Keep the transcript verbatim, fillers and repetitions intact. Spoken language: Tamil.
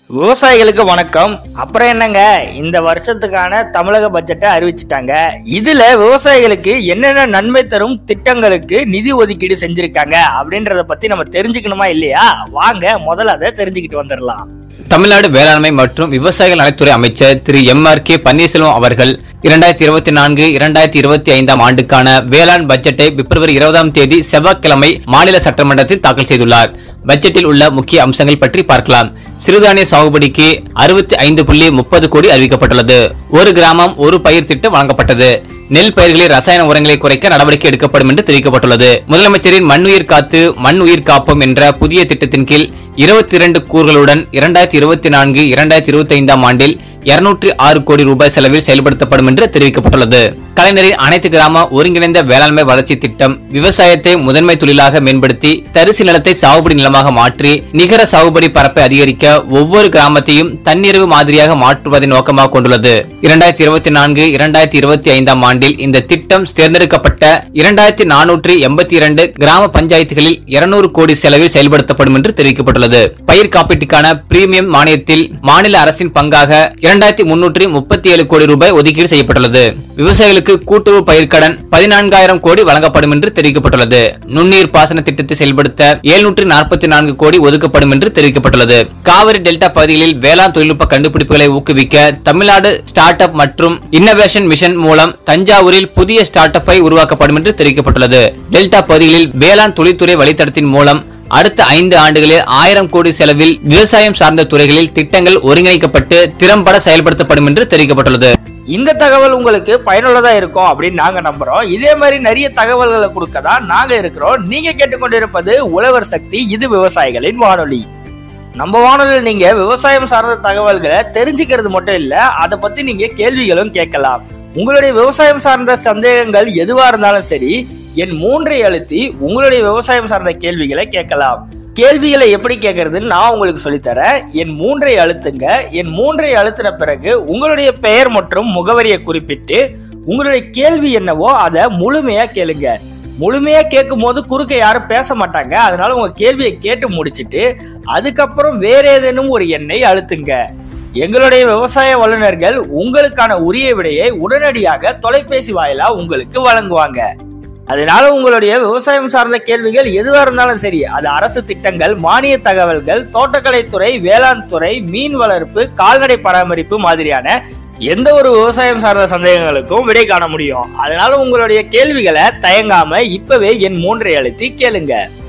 விவசாயிகளுக்கு வணக்கம். அப்புறம் என்னங்க, இந்த வருஷத்துக்கான தமிழக பட்ஜெட்டை அறிவிச்சிட்டாங்க. இதுல விவசாயிகளுக்கு என்னென்ன நன்மை தரும் திட்டங்களுக்கு நிதி ஒதுக்கீடு செஞ்சிருக்காங்க அப்படின்றத பத்தி நம்ம தெரிஞ்சுக்கணுமா இல்லையா? வாங்க முதல்ல அதை தெரிஞ்சுக்கிட்டு வந்துடலாம். தமிழ்நாடு வேளாண்மை மற்றும் விவசாயிகள் நலத்துறை அமைச்சர் திரு எம் ஆர் கே பன்னீர்செல்வம் அவர்கள் இரண்டாயிரத்தி இருபத்தி நான்கு இரண்டாயிரத்தி இருபத்தி ஐந்தாம் ஆண்டுக்கான வேளாண் பட்ஜெட்டை பிப்ரவரி இருபதாம் தேதி செவ்வாய்க்கிழமை மாநில சட்டமன்றத்தில் தாக்கல் செய்துள்ளார். பட்ஜெட்டில் உள்ள முக்கிய அம்சங்கள் பற்றி பார்க்கலாம். சிறுதானிய சாகுபடிக்கு அறுபத்தி ஐந்து புள்ளி முப்பது கோடி அறிவிக்கப்பட்டுள்ளது. ஒரு கிராமம் ஒரு பயிர் திட்டம் வழங்கப்பட்டது. நெல் பயிர்களில் ரசாயன உரங்களை குறைக்க நடவடிக்கை எடுக்கப்படும் என்று தெரிவிக்கப்பட்டுள்ளது. முதலமைச்சரின் மண்ணுயிர் காத்து மண் உயிர் காப்போம் என்ற புதிய திட்டத்தின் கீழ் இருபத்தி இரண்டு கூறுகளுடன் இரண்டாயிரத்தி இருபத்தி நான்கு இரண்டாயிரத்தி இருபத்தி ஐந்தாம் ஆண்டில் இருநூற்றி ஆறு கோடி ரூபாய் செலவில் செயல்படுத்தப்படும் என்று தெரிவிக்கப்பட்டுள்ளது. கலைஞரின் அனைத்து கிராம ஒருங்கிணைந்த வேளாண்மை வளர்ச்சி திட்டம் விவசாயத்தை முதன்மை தொழிலாக மேம்படுத்தி தரிசு நிலத்தை சாகுபடி நிலமாக மாற்றி நிகர சாகுபடி பரப்பை அதிகரிக்க ஒவ்வொரு கிராமத்தையும் தன்னிறைவு மாதிரியாக மாற்றுவதை நோக்கமாக கொண்டுள்ளது. இரண்டாயிரத்தி இருபத்தி நான்கு இரண்டாயிரத்தி இருபத்தி ஐந்தாம் ஆண்டில் இந்த திட்டம் தேர்ந்தெடுக்கப்பட்ட இரண்டாயிரத்தி நானூற்றி எண்பத்தி இரண்டு கிராம பஞ்சாயத்துகளில் இருநூறு கோடி செலவில் செயல்படுத்தப்படும் என்று தெரிவிக்கப்பட்டுள்ளது. பயிர் காப்பீட்டுக்கான பிரீமியம் மானியத்தில் மாநில அரசின் பங்காக இரண்டாயிரத்தி முன்னூற்றி முப்பத்தி ஏழு கோடி ரூபாய் ஒதுக்கீடு செய்யப்பட்டுள்ளது. விவசாயிகளுக்கு கூட்டுறவு பயிர்க்கடன் பதினான்காயிரம் கோடி வழங்கப்படும் என்று தெரிவிக்கப்பட்டுள்ளது. நுண்ணீர் பாசன திட்டத்தை செயல்படுத்த எழுநூற்றி நாற்பத்தி நான்கு கோடி ஒதுக்கப்படும் என்று தெரிவிக்கப்பட்டுள்ளது. காவிரி டெல்டா பகுதிகளில் வேளாண் தொழில்நுட்ப கண்டுபிடிப்புகளை ஊக்குவிக்க தமிழ்நாடு ஸ்டார்ட் அப் மற்றும் இன்னோவேஷன் மிஷன் மூலம் தஞ்சாவூரில் புதிய ஸ்டார்ட் அப்பை உருவாக்கப்படும் என்று தெரிவிக்கப்பட்டுள்ளது. டெல்டா பகுதிகளில் வேளாண் தொழில்துறை வழித்தடத்தின் மூலம் அடுத்த ஐந்து ஆண்டுகளில் ஆயிரம் கோடி செலவில் விவசாயம் சார்ந்த துறைகளில் திட்டங்கள் ஒருங்கிணைக்கப்பட்டு திறம்பட செயல்படுத்தப்படும் என்று தெரிவிக்கப்பட்டுள்ளது. இந்த தகவல் உங்களுக்கு பயனுள்ளதா இருக்கும் அப்படின்னு நாங்க நம்புறோம். இதே மாதிரி நிறைய தகவல்களை கொடுக்கதான் நாங்க இருக்கிறோம். நீங்க கேட்டுக்கொண்டிருப்பது உழவர் சக்தி. இது விவசாயிகளின் வானொலி. நம்ம வானொலியில் நீங்க விவசாயம் சார்ந்த தகவல்களை தெரிஞ்சுக்கிறது மட்டும் இல்ல, அதை பத்தி நீங்க கேள்விகளும் கேட்கலாம். உங்களுடைய விவசாயம் சார்ந்த சந்தேகங்கள் எதுவா இருந்தாலும் சரி, என் மூன்றை அழுத்தி உங்களுடைய விவசாயம் சார்ந்த கேள்விகளை கேட்கலாம். கேள்விகளை எப்படி கேட்கறதுன்னு நான் உங்களுக்கு சொல்லித்தரேன். என் மூன்றை அழுத்துங்க. என் மூன்றை அழுத்தின பிறகு உங்களுடைய பெயர் மற்றும் முகவரியை குறிப்பிட்டு உங்களுடைய கேள்வி என்னவோ அதை முழுமையா கேளுங்க. முழுமையா கேட்கும் போது குறுக்க யாரும் பேச மாட்டாங்க. அதனால உங்க கேள்வியை கேட்டு முடிச்சிட்டு அதுக்கப்புறம் வேற ஏதேனும் ஒரு எண்ணை அழுத்துங்க. எங்களுடைய விவசாய வல்லுநர்கள் உங்களுக்கான உரிய விடையை உடனடியாக தொலைபேசி வாயிலா உங்களுக்கு வழங்குவாங்க. அதனால உங்களுடைய விவசாயம் சார்ந்த கேள்விகள் எதுவா இருந்தாலும் சரி, அது அரசு திட்டங்கள், மானிய தகவல்கள், தோட்டக்கலைத்துறை, வேளாண் துறை, மீன் வளர்ப்பு, கால்நடை பராமரிப்பு மாதிரியான எந்த ஒரு விவசாயம் சார்ந்த சந்தேகங்களுக்கும் விடை காண முடியும். அதனால உங்களுடைய கேள்விகளை தயங்காம இப்பவே என் மூன்றை அழுத்தி கேளுங்க.